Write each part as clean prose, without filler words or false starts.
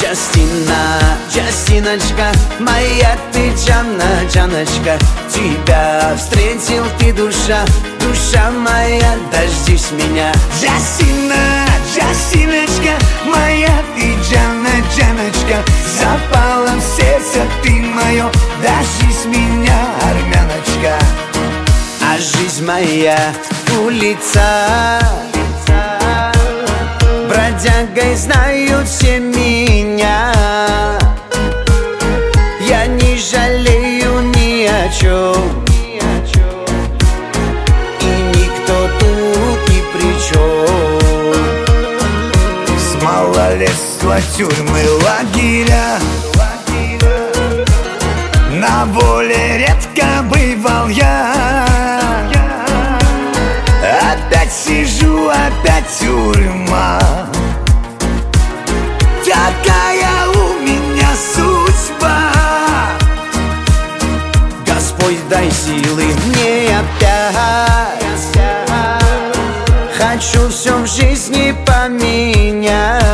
Джастина, Джастиночка, моя ты Джанна, Джаночка. Тебя встретил ты, душа, душа моя, дождись меня. Джастина, Джастиночка, моя ты Джанна, Джаночка. Запала в сердце ты мое, дождись меня, армяночка. А жизнь моя улица, бродягой знают все меня. Я не жалею ни о чем, и никто тут ни при чем. С малолетства тюрьмы, лагеря, на воле редко бывал я. Опять сижу, опять тюрьма. Такая у меня судьба. Господь, дай силы мне опять. Хочу все в жизни поменять.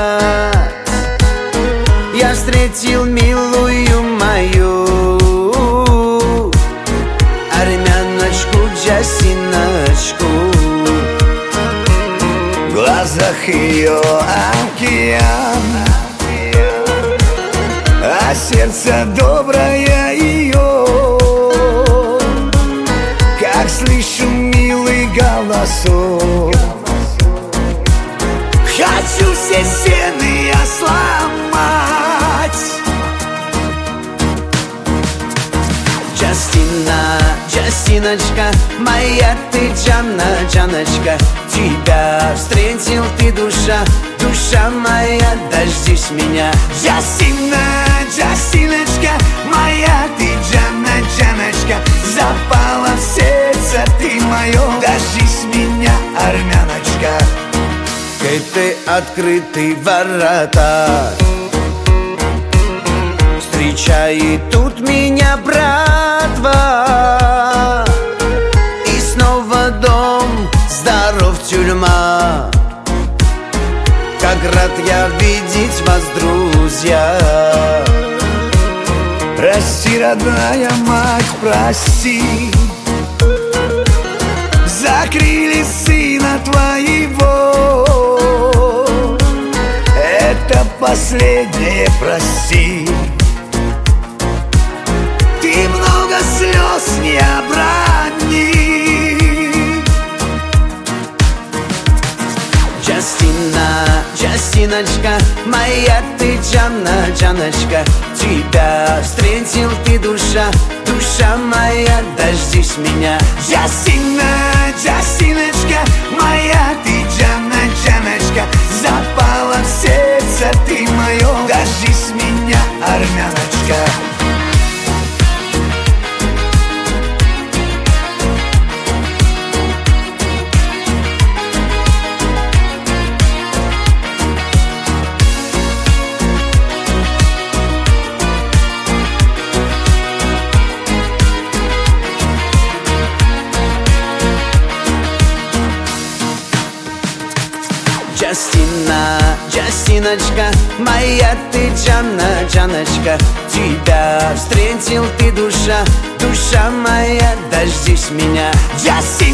Я встретил милую мою армяночку, Джастиночку. В глазах ее океан, а сердце доброе ее. Как слышу милый голосок, хочу все стены я сломать. Джастина, Джастиночка, моя ты Джанна, Джаночка. Тебя встретил ты, душа, душа моя, дождись меня. Джастина, Джастиночка, моя ты Джанна, Джаночка. Запала в сердце ты мое, дождись меня, армяночка. Ты открыты ворота, встречает тут меня братва. И снова дом, здоров тюрьма. Как рад я видеть вас, друзья. Прости, родная мать, прости. Закрыли сына твоего. Это последнее, прости. Ты много слез не оброни. Джастина, Джастиночка, моя ты Джанна, Джаночка. Тебя встретил ты, душа, душа моя, дождись меня. Джастина, Джастиночка, моя ты Джанна, Джаночка. Запала в сердце ты мое, дождись меня, армяночка. Джастина, Джастиночка, моя ты Джанна, Джаночка. Тебя встретил ты, душа, душа моя, дождись меня. Джастина.